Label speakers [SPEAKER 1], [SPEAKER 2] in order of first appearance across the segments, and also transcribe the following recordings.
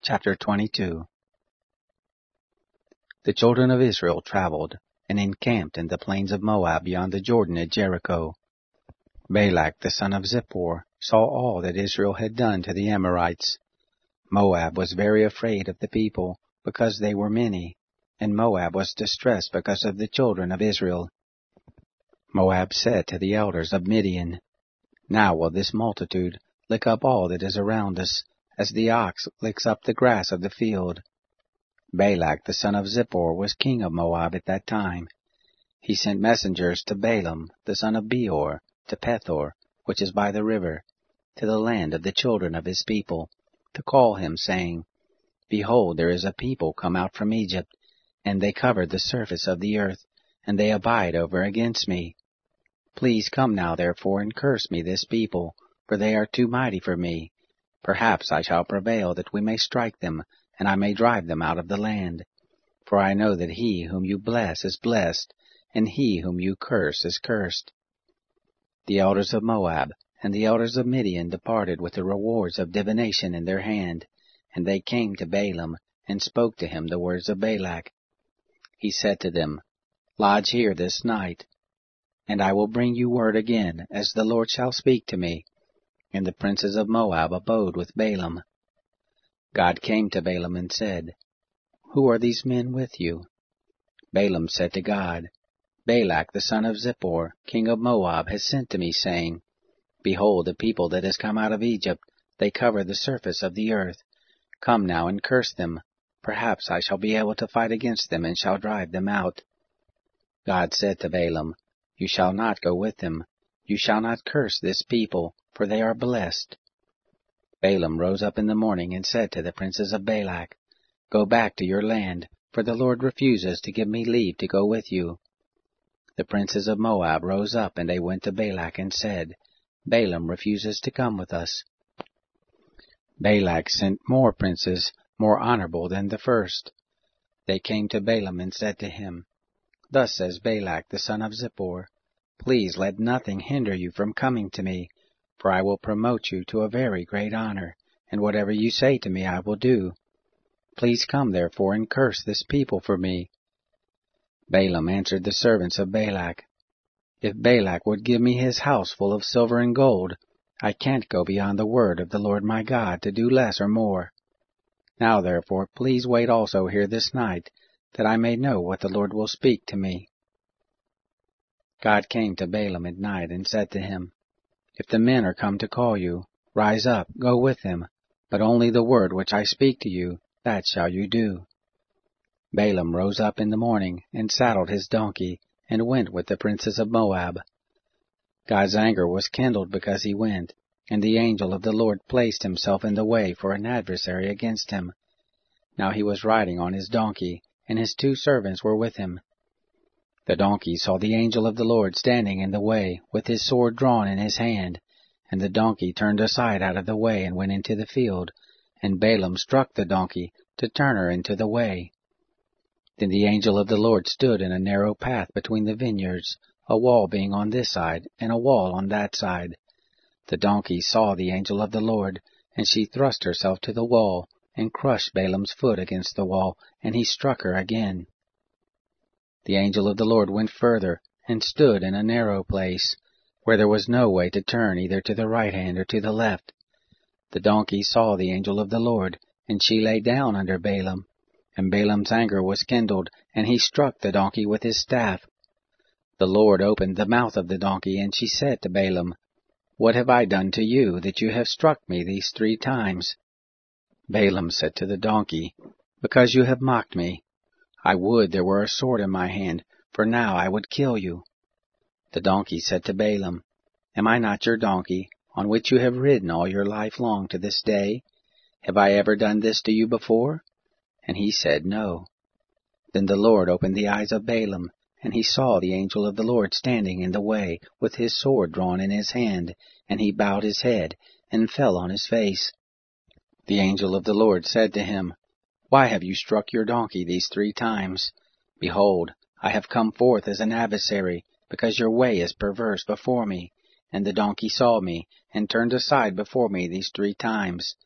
[SPEAKER 1] Chapter 22. The children of Israel traveled, and encamped in the plains of Moab beyond the Jordan at Jericho. Balak the son of Zippor saw all that Israel had done to the Amorites. Moab was very afraid of the people, because they were many, and Moab was distressed because of the children of Israel. Moab said to the elders of Midian, "Now will this multitude lick up all that is around us, as the ox licks up the grass of the field." Balak the son of Zippor was king of Moab at that time. He sent messengers to Balaam the son of Beor, to Pethor, which is by the river, to the land of the children of his people, to call him, saying, "Behold, there is a people come out from Egypt, and they cover the surface of the earth, and they abide over against me. Please come now therefore and curse me this people, for they are too mighty for me. Perhaps I shall prevail that we may strike them, and I may drive them out of the land. For I know that he whom you bless is blessed, and he whom you curse is cursed." The elders of Moab and the elders of Midian departed with the rewards of divination in their hand, and they came to Balaam, and spoke to him the words of Balak. He said to them, "Lodge here this night, and I will bring you word again, as the Lord shall speak to me." And the princes of Moab abode with Balaam. God came to Balaam and said, "Who are these men with you?" Balaam said to God, "Balak the son of Zippor, king of Moab, has sent to me, saying, Behold, the people that has come out of Egypt, they cover the surface of the earth. Come now and curse them. Perhaps I shall be able to fight against them, and shall drive them out." God said to Balaam, "You shall not go with them. You shall not curse this people, for they are blessed." Balaam rose up in the morning and said to the princes of Balak, "Go back to your land, for the Lord refuses to give me leave to go with you." The princes of Moab rose up, and they went to Balak and said, "Balaam refuses to come with us." Balak sent more princes, more honorable than the first. They came to Balaam and said to him, "Thus says Balak the son of Zippor, Please let nothing hinder you from coming to me, for I will promote you to a very great honor, and whatever you say to me I will do. Please come therefore and curse this people for me." Balaam answered the servants of Balak, "If Balak would give me his house full of silver and gold, I can't go beyond the word of the Lord my God to do less or more. Now therefore please wait also here this night, that I may know what the Lord will speak to me." God came to Balaam at night and said to him, "If the men are come to call you, rise up, go with them, but only the word which I speak to you, that shall you do." Balaam rose up in the morning, and saddled his donkey, and went with the princes of Moab. God's anger was kindled because he went, and the angel of the Lord placed himself in the way for an adversary against him. Now he was riding on his donkey, and his 2 servants were with him. The donkey saw the angel of the Lord standing in the way, with his sword drawn in his hand, and the donkey turned aside out of the way and went into the field, and Balaam struck the donkey to turn her into the way. Then the angel of the Lord stood in a narrow path between the vineyards, a wall being on this side, and a wall on that side. The donkey saw the angel of the Lord, and she thrust herself to the wall, and crushed Balaam's foot against the wall, and he struck her again. The angel of the Lord went further, and stood in a narrow place, where there was no way to turn either to the right hand or to the left. The donkey saw the angel of the Lord, and she lay down under Balaam. And Balaam's anger was kindled, and he struck the donkey with his staff. The Lord opened the mouth of the donkey, and she said to Balaam, "What have I done to you, that you have struck me these 3 times?" Balaam said to the donkey, "Because you have mocked me. I would there were a sword in my hand, for now I would kill you." The donkey said to Balaam, "Am I not your donkey, on which you have ridden all your life long to this day? Have I ever done this to you before?" And he said, "No." Then the Lord opened the eyes of Balaam, and he saw the angel of the Lord standing in the way, with his sword drawn in his hand, and he bowed his head, and fell on his face. The angel of the Lord said to him, "Why have you struck your donkey these 3 times? Behold, I have come forth as an adversary, because your way is perverse before me, and the donkey saw me, and turned aside before me these 3 times.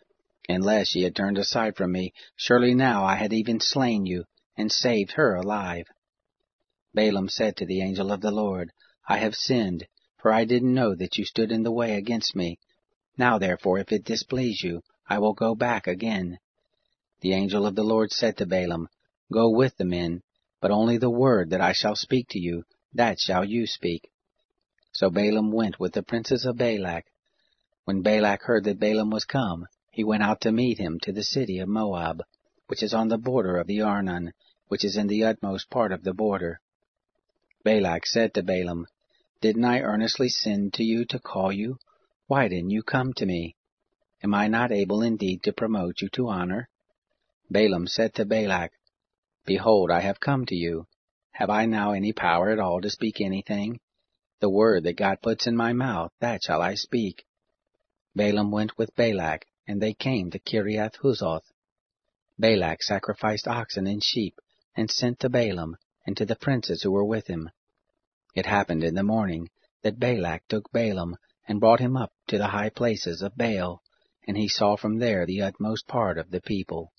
[SPEAKER 1] Unless ye had turned aside from me, surely now I had even slain you, and saved her alive. Balaam said to the angel of the Lord, I have sinned, for I didn't know that you stood in the way against me. Now therefore, if it displease you, I will go back again. The angel of the Lord said to Balaam, Go with the men, but only the word that I shall speak to you, that shall you speak. So Balaam went with the princes of Balak. When Balak heard that Balaam was come, he went out to meet him to the city of Moab, which is on the border of the Arnon, which is in the utmost part of the border. Balak said to Balaam, Didn't I earnestly send to you to call you? Why didn't you come to me? Am I not able indeed to promote you to honor? Balaam said to Balak, Behold, I have come to you. Have I now any power at all to speak anything? The word that God puts in my mouth, that shall I speak. Balaam went with Balak, and they came to Kiriath Huzoth. Balak sacrificed oxen and sheep, and sent to Balaam, and to the princes who were with him. It happened in the morning that Balak took Balaam, and brought him up to the high places of Baal, and he saw from there the utmost part of the people.